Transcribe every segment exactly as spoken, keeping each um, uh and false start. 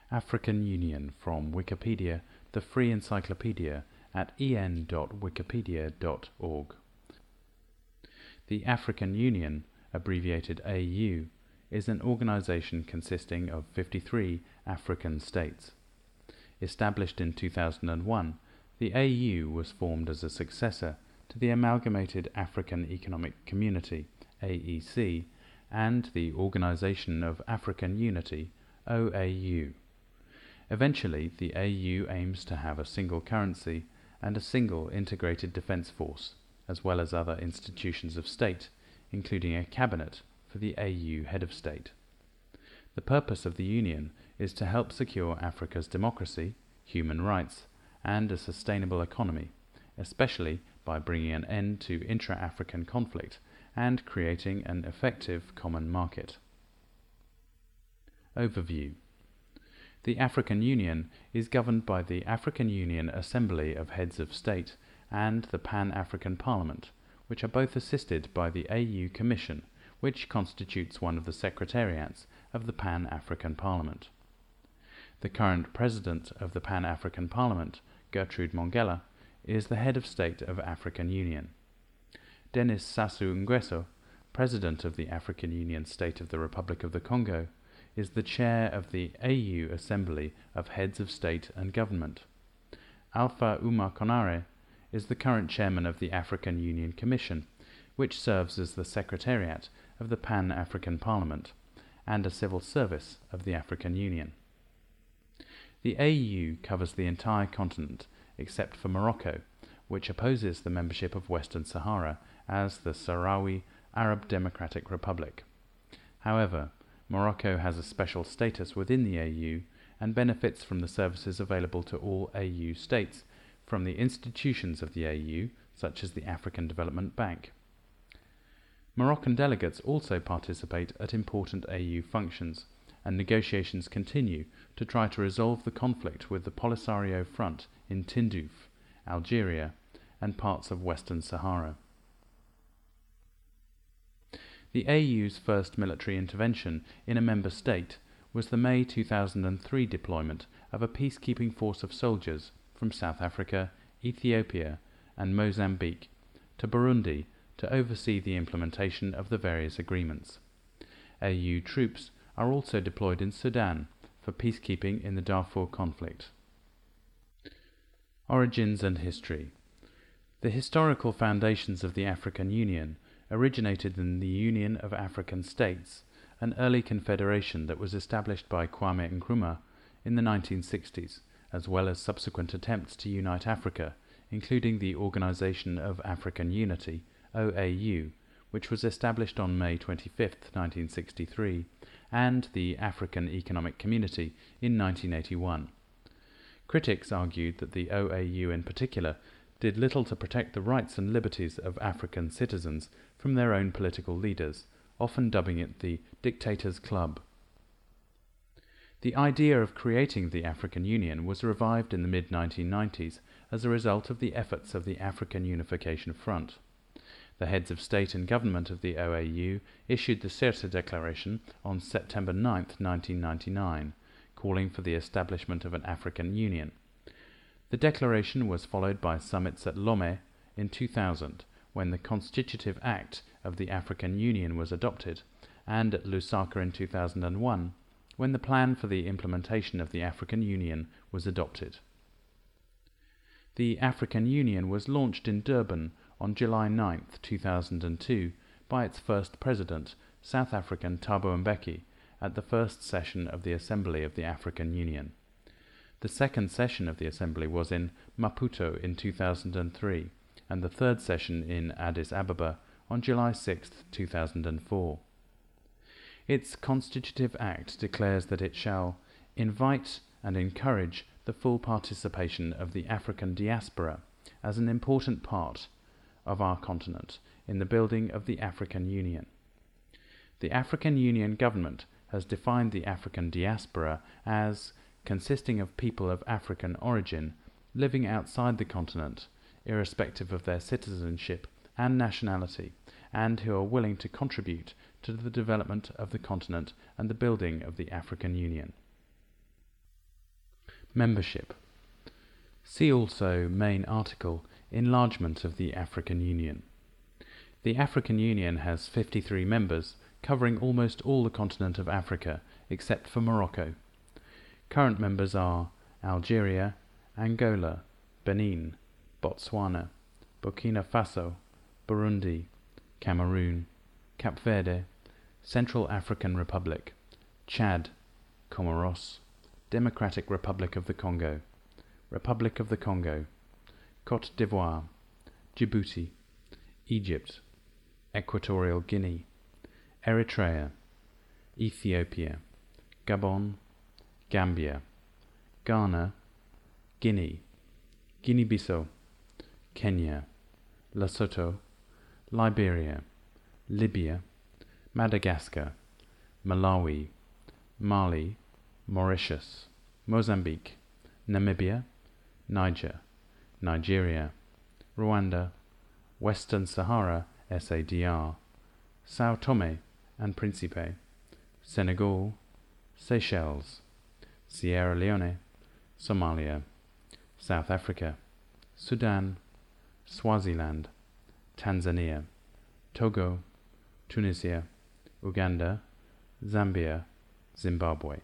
African Union from Wikipedia, the free encyclopedia, at en dot wikipedia dot org. The African Union, abbreviated A U, is an organization consisting of fifty-three African states. Established in two thousand one, the A U was formed as a successor to the Amalgamated African Economic Community, A E C, and the Organization of African Unity, O A U. Eventually, the A U aims to have a single currency and a single integrated defense force, as well as other institutions of state, including a cabinet for the A U head of state. The purpose of the Union is to help secure Africa's democracy, human rights, and a sustainable economy, especially by bringing an end to intra-African conflict and creating an effective common market. Overview. The African Union is governed by the African Union Assembly of Heads of State and the Pan-African Parliament, which are both assisted by the A U Commission, which constitutes one of the secretariats of the Pan-African Parliament. The current President of the Pan-African Parliament, Gertrude Mongella, is the head of state of African Union. Denis Sassou Nguesso, President of the African Union State of the Republic of the Congo, is the chair of the A U Assembly of Heads of State and Government. Alpha Oumar Konaré is the current chairman of the African Union Commission, which serves as the secretariat of the Pan-African Parliament and a civil service of the African Union. The A U covers the entire continent except for Morocco, which opposes the membership of Western Sahara as the Sahrawi Arab Democratic Republic. However, Morocco has a special status within the A U and benefits from the services available to all A U states from the institutions of the A U, such as the African Development Bank. Moroccan delegates also participate at important A U functions, and negotiations continue to try to resolve the conflict with the Polisario Front in Tindouf, Algeria, and parts of Western Sahara. The A U's first military intervention in a member state was the May two thousand three deployment of a peacekeeping force of soldiers from South Africa, Ethiopia, and Mozambique to Burundi to oversee the implementation of the various agreements. A U troops are also deployed in Sudan for peacekeeping in the Darfur conflict. Origins and history. The historical foundations of the African Union originated in the Union of African States, an early confederation that was established by Kwame Nkrumah in the nineteen sixties, as well as subsequent attempts to unite Africa, including the Organization of African Unity, O A U, which was established on May twenty-fifth, nineteen sixty-three, and the African Economic Community in nineteen eighty-one. Critics argued that the O A U in particular did little to protect the rights and liberties of African citizens from their own political leaders, often dubbing it the Dictators' Club. The idea of creating the African Union was revived in the mid nineteen nineties as a result of the efforts of the African Unification Front. The heads of state and government of the O A U issued the Sirte Declaration on September ninth, nineteen ninety-nine, calling for the establishment of an African Union. The declaration was followed by summits at Lomé in two thousand, when the Constitutive Act of the African Union was adopted, and at Lusaka in two thousand one, when the plan for the implementation of the African Union was adopted. The African Union was launched in Durban on July ninth, two thousand two, by its first president, South African Thabo Mbeki, at the first session of the Assembly of the African Union. The second session of the Assembly was in Maputo in two thousand three, and the third session in Addis Ababa on July sixth, two thousand four. Its Constitutive Act declares that it shall invite and encourage the full participation of the African diaspora as an important part of our continent in the building of the African Union. The African Union government has defined the African diaspora as consisting of people of African origin living outside the continent, irrespective of their citizenship and nationality, and who are willing to contribute to the development of the continent and the building of the African Union. Membership. See also main article, Enlargement of the African Union. The African Union has fifty-three members, covering almost all the continent of Africa, except for Morocco. Current members are Algeria, Angola, Benin, Botswana, Burkina Faso, Burundi, Cameroon, Cape Verde, Central African Republic, Chad, Comoros, Democratic Republic of the Congo, Republic of the Congo, Côte d'Ivoire, Djibouti, Egypt, Equatorial Guinea, Eritrea, Ethiopia, Gabon, Gambia, Ghana, Guinea, Guinea-Bissau, Kenya, Lesotho, Liberia, Libya, Madagascar, Malawi, Mali, Mauritius, Mozambique, Namibia, Niger, Nigeria, Rwanda, Western Sahara S A D R, Sao Tome and Principe, Senegal, Seychelles, Sierra Leone, Somalia, South Africa, Sudan, Swaziland, Tanzania, Togo, Tunisia, Uganda, Zambia, Zimbabwe.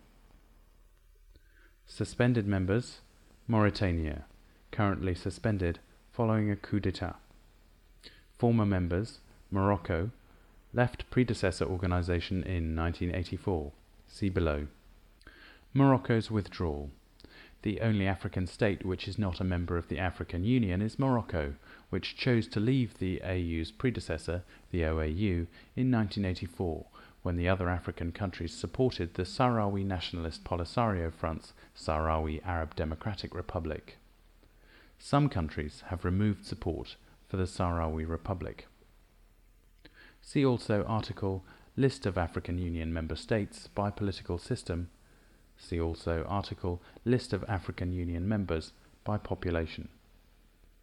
Suspended members: Mauritania, currently suspended following a coup d'etat. Former members: Morocco, left predecessor organisation in nineteen eighty-four. See below. Morocco's withdrawal. The only African state which is not a member of the African Union is Morocco, which chose to leave the A U's predecessor, the O A U, in nineteen eighty-four, when the other African countries supported the Sahrawi nationalist Polisario Front's Sahrawi Arab Democratic Republic. Some countries have removed support for the Sahrawi Republic. See also article List of African Union member states by political system. See also article List of African Union members by population.